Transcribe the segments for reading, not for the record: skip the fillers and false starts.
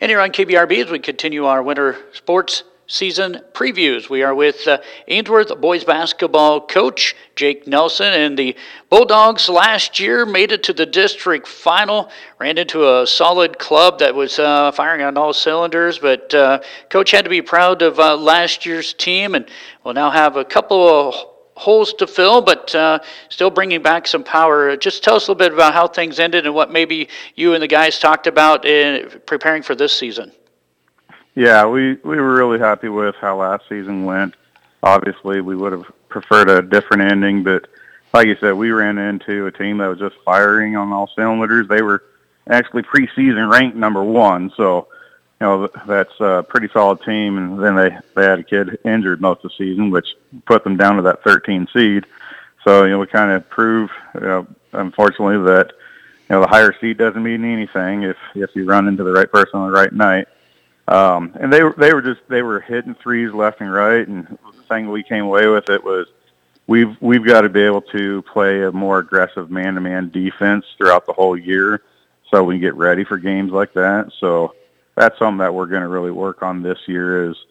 And here on KBRB, as we continue our winter sports season previews, we are with Ainsworth boys basketball coach Jake Nelson. And the Bulldogs last year made it to the district final, ran into a solid club that was firing on all cylinders. But Coach had to be proud of last year's team, and will now have a couple of holes to fill, but still bringing back some power. Just tell us a little bit about how things ended and what maybe you and the guys talked about in preparing for this season. Yeah, we were really happy with how last season went. Obviously, we would have preferred a different ending, but like you said, we ran into a team that was just firing on all cylinders. They were actually preseason ranked number 1, so that's a pretty solid team. And then they had a kid injured most of the season, which put them down to that 13 seed. So we kind of proved, unfortunately, that the higher seed doesn't mean anything if you run into the right person on the right night. And they were hitting threes left and right. And the thing we came away with it was we've got to be able to play a more aggressive man-to-man defense throughout the whole year, so we can get ready for games like that. So that's something that we're going to really work on this year is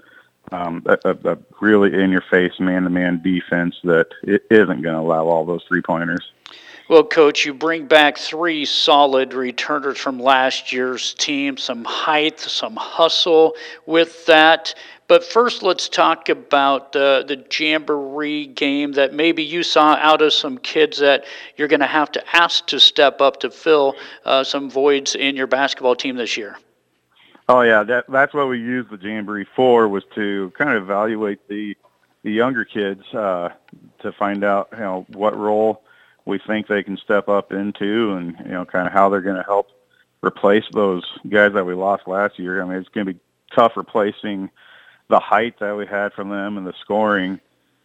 a really in-your-face man-to-man defense that it isn't going to allow all those three-pointers. Well, Coach, you bring back 3 solid returners from last year's team, some height, some hustle with that. But first, let's talk about the Jamboree game that maybe you saw out of some kids that you're going to have to ask to step up to fill some voids in your basketball team this year. Oh, yeah, that's what we used the Jamboree for, was to kind of evaluate the younger kids to find out what role we think they can step up into, and kind of how they're going to help replace those guys that we lost last year. I mean, it's going to be tough replacing the height that we had from them and the scoring.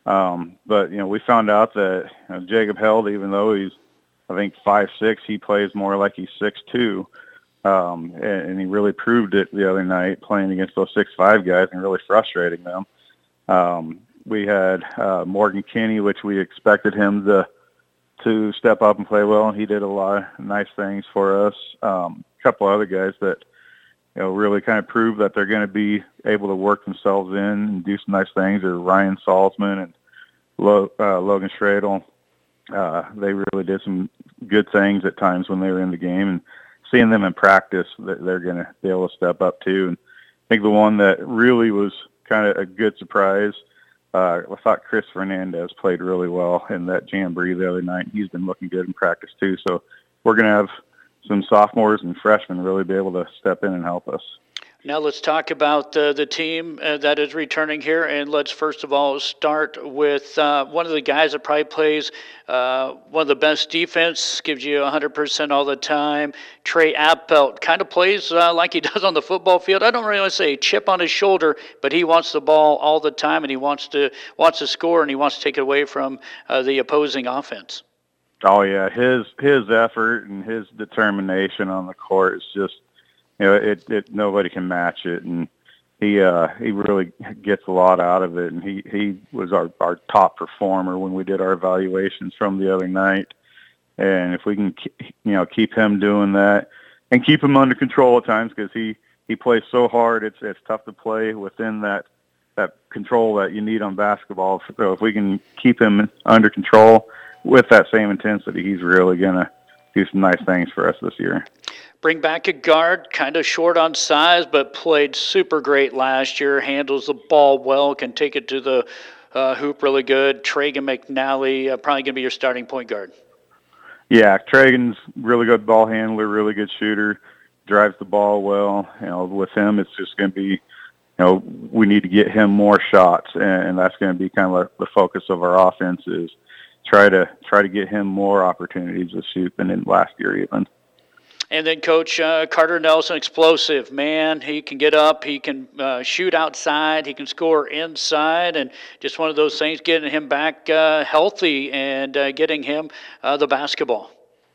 But we found out that Jacob Held, even though he's I think 5'6", he plays more like he's 6'2". And he really proved it the other night playing against those 6'5" guys and really frustrating them. We had Morgan Kinney, which we expected him to step up and play well, and he did a lot of nice things for us. A couple other guys that really kind of proved that they're going to be able to work themselves in and do some nice things are Ryan Salzman and Logan Stradle. They really did some good things at times when they were in the game, and seeing them in practice, they're going to be able to step up too. And I think the one that really was kind of a good surprise, I thought Chris Fernandez played really well in that Jamboree the other night. He's been looking good in practice too. So we're going to have some sophomores and freshmen really be able to step in and help us. Now let's talk about the team that is returning here, and let's first of all start with one of the guys that probably plays one of the best defense, gives you 100% all the time. Trey Appelt kind of plays like he does on the football field. I don't really want to say chip on his shoulder, but he wants the ball all the time, and he wants to score, and he wants to take it away from the opposing offense. Oh yeah, his effort and his determination on the court is just, it nobody can match it, and he really gets a lot out of it. And he was our top performer when we did our evaluations from the other night. And if we can keep him doing that and keep him under control at times, because he plays so hard, it's tough to play within that control that you need on basketball. So if we can keep him under control with that same intensity, he's really gonna do some nice things for us this year. Bring back a guard, kind of short on size, but played super great last year, handles the ball well, can take it to the hoop really good. Tragan McNally, probably going to be your starting point guard. Yeah, Tragan's really good ball handler, really good shooter, drives the ball well. With him, it's just going to be, we need to get him more shots, and that's going to be kind of the focus of our offense is try to get him more opportunities to shoot than in last year even. And then Coach Carter Nelson, explosive, man. He can get up. He can shoot outside. He can score inside. And just one of those things, getting him back healthy and getting him the basketball.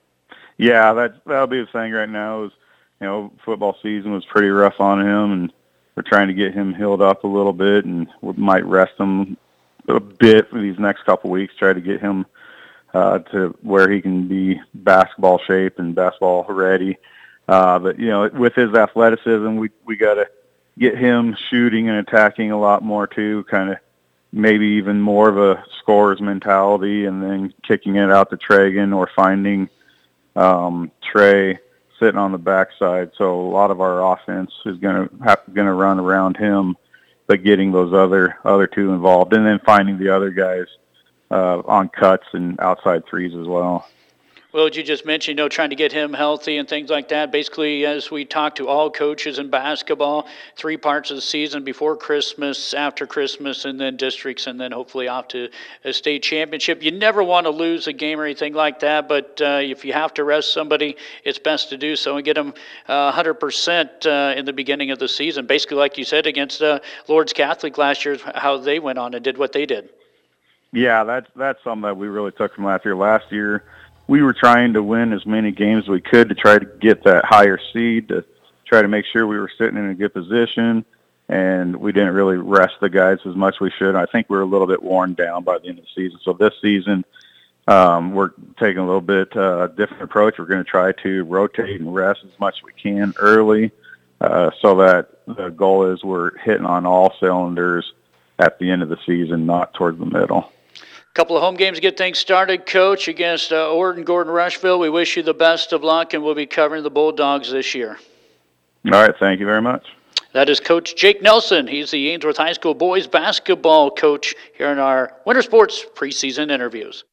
Yeah, that'll be the thing right now is, football season was pretty rough on him, and we're trying to get him healed up a little bit, and we might rest him a bit for these next couple of weeks, try to get him to where he can be basketball shape and basketball ready. But, with his athleticism, we got to get him shooting and attacking a lot more too, kind of maybe even more of a scorer's mentality, and then kicking it out to Tragan or finding Trey sitting on the backside. So a lot of our offense is going to run around him, but getting those other two involved, and then finding the other guys on cuts and outside threes as well. Well, you just mentioned, trying to get him healthy and things like that. Basically, as we talk to all coaches in basketball, 3 parts of the season: before Christmas, after Christmas, and then districts, and then hopefully off to a state championship. You never want to lose a game or anything like that, but if you have to rest somebody, it's best to do so and get them 100% in the beginning of the season. Basically, like you said, against Lourdes Catholic last year, how they went on and did what they did. Yeah, that's something that we really took from last year. Last year, we were trying to win as many games as we could to try to get that higher seed, to try to make sure we were sitting in a good position, and we didn't really rest the guys as much as we should. I think we were a little bit worn down by the end of the season. So this season, we're taking a little bit different approach. We're going to try to rotate and rest as much as we can early, so that the goal is we're hitting on all cylinders at the end of the season, not towards the middle. Couple of home games to get things started, Coach, against Orton, Gordon, Rushville. We wish you the best of luck, and we'll be covering the Bulldogs this year. All right, thank you very much. That is Coach Jake Nelson. He's the Ainsworth High School boys basketball coach here in our Winter Sports preseason interviews.